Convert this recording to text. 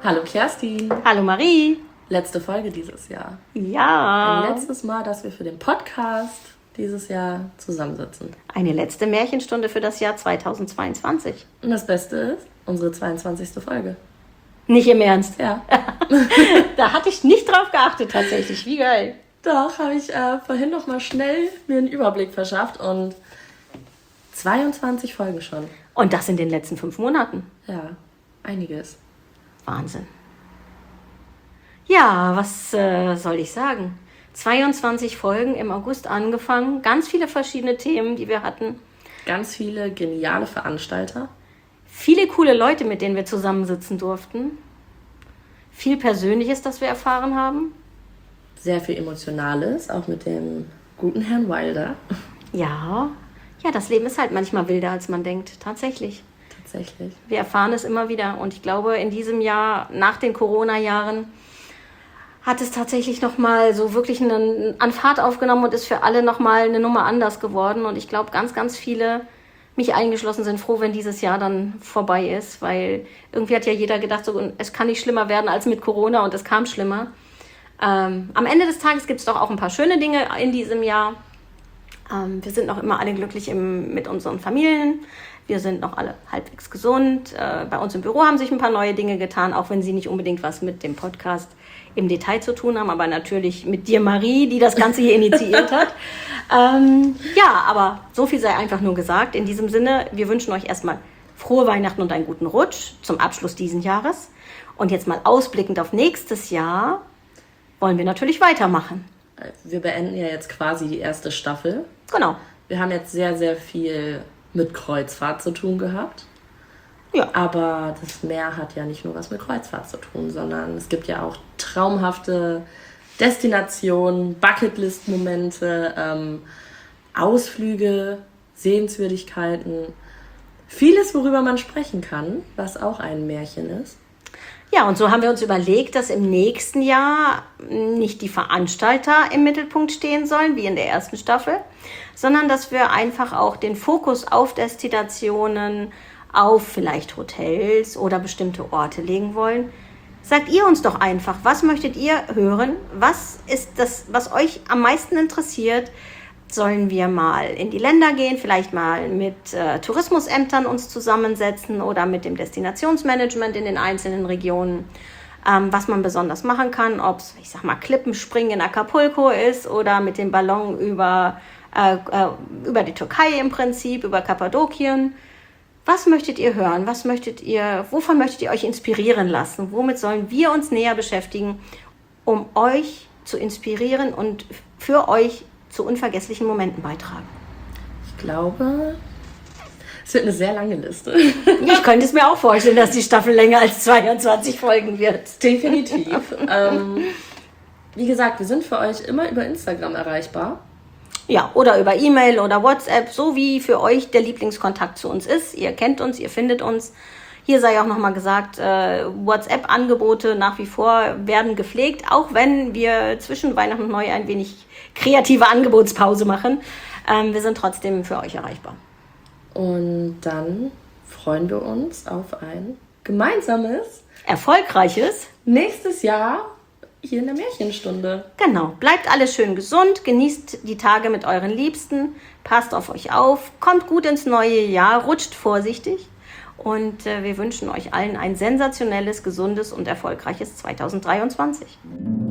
Hallo Kerstin. Hallo Marie. Letzte Folge dieses Jahr. Ja. Ein letztes Mal, dass wir für den Podcast dieses Jahr zusammensitzen. Eine letzte Märchenstunde für das Jahr 2022. Und das Beste ist, unsere 22. Folge. Nicht im Ernst? Ja. Da hatte ich nicht drauf geachtet tatsächlich. Wie geil. Doch, habe ich vorhin noch mal schnell mir einen Überblick verschafft und 22 Folgen schon. Und das in den letzten 5 Monaten. Ja, einiges. Wahnsinn. Ja, was soll ich sagen? 22 Folgen im August angefangen. Ganz viele verschiedene Themen, die wir hatten. Ganz viele geniale Veranstalter. Viele coole Leute, mit denen wir zusammensitzen durften. Viel Persönliches, das wir erfahren haben. Sehr viel Emotionales, auch mit dem guten Herrn Wilder. Ja, das Leben ist halt manchmal wilder, als man denkt. Tatsächlich. Wir erfahren es immer wieder. Und ich glaube, in diesem Jahr, nach den Corona-Jahren, hat es tatsächlich nochmal so wirklich an Fahrt aufgenommen und ist für alle nochmal eine Nummer anders geworden. Und ich glaube, ganz, ganz viele, mich eingeschlossen, sind froh, wenn dieses Jahr dann vorbei ist. Weil irgendwie hat ja jeder gedacht, so, es kann nicht schlimmer werden als mit Corona, und es kam schlimmer. Am Ende des Tages gibt es doch auch ein paar schöne Dinge in diesem Jahr. Wir sind noch immer alle glücklich mit unseren Familien. Wir sind noch alle halbwegs gesund. Bei uns im Büro haben sich ein paar neue Dinge getan, auch wenn sie nicht unbedingt was mit dem Podcast im Detail zu tun haben, aber natürlich mit dir, Marie, die das Ganze hier initiiert hat. Aber so viel sei einfach nur gesagt. In diesem Sinne, wir wünschen euch erstmal frohe Weihnachten und einen guten Rutsch zum Abschluss dieses Jahres. Und jetzt mal ausblickend auf nächstes Jahr wollen wir natürlich weitermachen. Wir beenden ja jetzt quasi die erste Staffel. Genau. Wir haben jetzt sehr, sehr viel mit Kreuzfahrt zu tun gehabt. Ja. Aber das Meer hat ja nicht nur was mit Kreuzfahrt zu tun, sondern es gibt ja auch traumhafte Destinationen, Bucketlist-Momente, Ausflüge, Sehenswürdigkeiten. Vieles, worüber man sprechen kann, was auch ein Märchen ist. Ja, und so haben wir uns überlegt, dass im nächsten Jahr nicht die Veranstalter im Mittelpunkt stehen sollen, wie in der ersten Staffel, sondern dass wir einfach auch den Fokus auf Destinationen, auf vielleicht Hotels oder bestimmte Orte legen wollen. Sagt ihr uns doch einfach, was möchtet ihr hören? Was ist das, was euch am meisten interessiert? Sollen wir mal in die Länder gehen, vielleicht mal mit Tourismusämtern uns zusammensetzen oder mit dem Destinationsmanagement in den einzelnen Regionen, was man besonders machen kann, ob es, Klippenspringen in Acapulco ist oder mit dem Ballon über die Türkei im Prinzip, über Kappadokien. Was möchtet ihr hören? Wovon möchtet ihr euch inspirieren lassen? Womit sollen wir uns näher beschäftigen, um euch zu inspirieren und für euch zu unvergesslichen Momenten beitragen? Ich glaube, es wird eine sehr lange Liste. Ich könnte es mir auch vorstellen, dass die Staffel länger als 22 Folgen wird. Definitiv. Wie gesagt, wir sind für euch immer über Instagram erreichbar. Ja, oder über E-Mail oder WhatsApp, so wie für euch der Lieblingskontakt zu uns ist. Ihr kennt uns, ihr findet uns. Hier sei auch nochmal gesagt, WhatsApp-Angebote nach wie vor werden gepflegt, auch wenn wir zwischen Weihnachten und Neujahr ein wenig kreative Angebotspause machen. Wir sind trotzdem für euch erreichbar. Und dann freuen wir uns auf ein gemeinsames, erfolgreiches nächstes Jahr hier in der Märchenstunde. Genau. Bleibt alles schön gesund, genießt die Tage mit euren Liebsten, passt auf euch auf, kommt gut ins neue Jahr, rutscht vorsichtig. Und wir wünschen euch allen ein sensationelles, gesundes und erfolgreiches 2023.